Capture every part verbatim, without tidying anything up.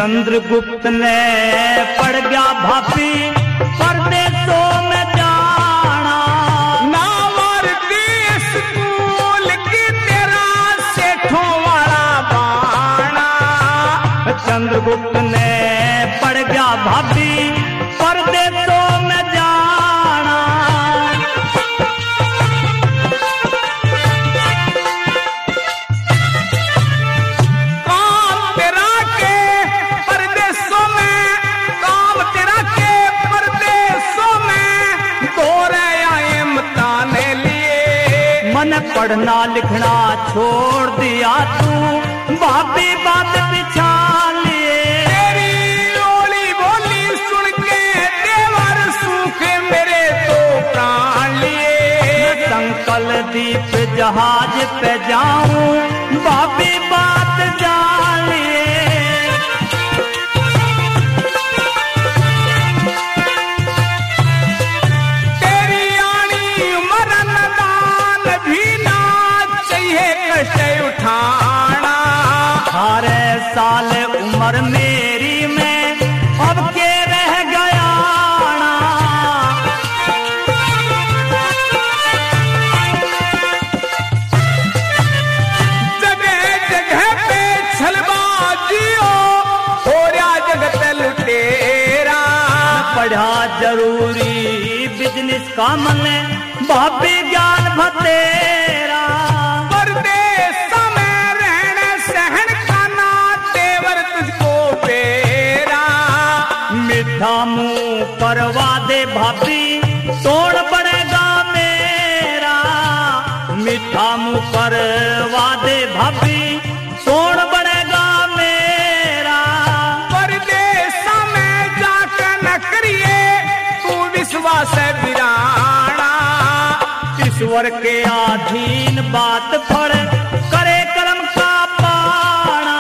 चंद्रगुप्त ने पड़ गया भाभी परदेशों में जाना। नावर देश स्कूल की तेरा सेठों वाला बाना। चंद्रगुप्त ने पड़ गया भाभी परदेशों में जाना। काम तेरा के परदेशों में, काम तेरा के परदेशों में तोरे आए मताने लिए। मन पढ़ना लिखना छोड़ दिया तू भाभी बात बिछा लिए। तेरी ओली बोली सुन के देवर सूखे मेरे तो प्राण लिए। संकल दीप जहाज पे जाऊं भाभी बात जान लिए। तेरी आनी मरण दान भी ना चाहिए कष्ट उठाना। अठारह साल उम्र मेरी में अब के रह गया ना। जगह जगह पे छलबाजियो हो रहा जगत लुटेरा। पढ़ा जरूरी बिजनेस का मन भाभी ज्ञान भतेरा। परदेश में रहने सहन खाना तेवर तुझको पेरा। मीठा मुंह करवा दे भाभी तोड़ पड़ेगा मेरा। मीठा मुंह करवा दे भाभी तोड़ पड़ेगा मेरा। परदेश में जाकर न करिए तू विश्वास बिराना। ईश्वर के अधीन बात फड़ करे कर्म का पाना।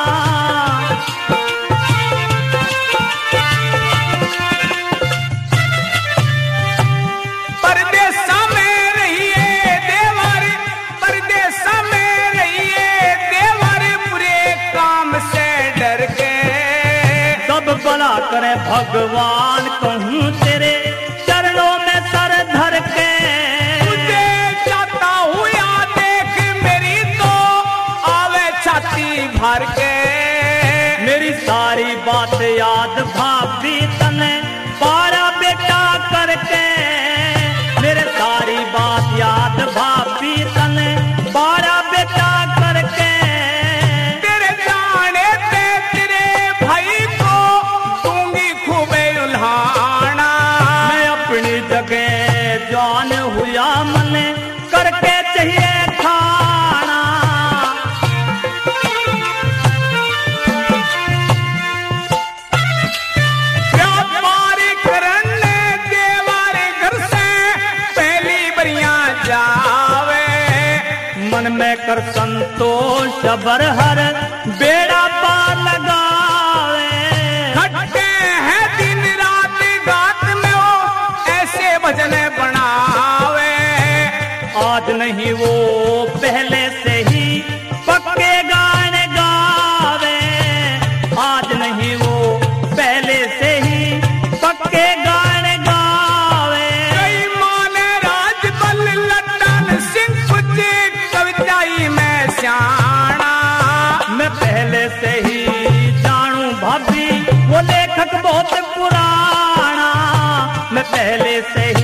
परदेश में रहिए देवर, परदेश में रहिए देवर बुरे काम से डर के। सब भला करे भगवान कहूँ तेरे चरणों में सर धर के। तुझे चाहता हूँ या देख मेरी तो आवे छाती भर के। मेरी सारी बात याद भाभी तने पारा बेटा करके। मेरे सारी बात याद भाभी तने पारा बेटा करके। तेरे जाने पे तेरे भाई को दूंगी खूबे उल्हाना। मैं अपनी जगह जान हुआ मन करके चाहिए खाना। व्यापारी करने देवारे घर से पहली बरियां जावे। मन में कर संतोष बरहर बेड़ा पार लगावे। खट्टे हैं दिन रात गात में वो ऐसे भजन बनावे। आज नहीं वो पहले से ही पक्के गाने गावे। आज नहीं वो पहले से ही पक्के गाने गावे। कई माने राजबल लट्टन सिंह कुछ कविताई में स्याणा। मैं पहले से ही जानू भाभी वो लेखक बहुत पुराना। मैं पहले से ही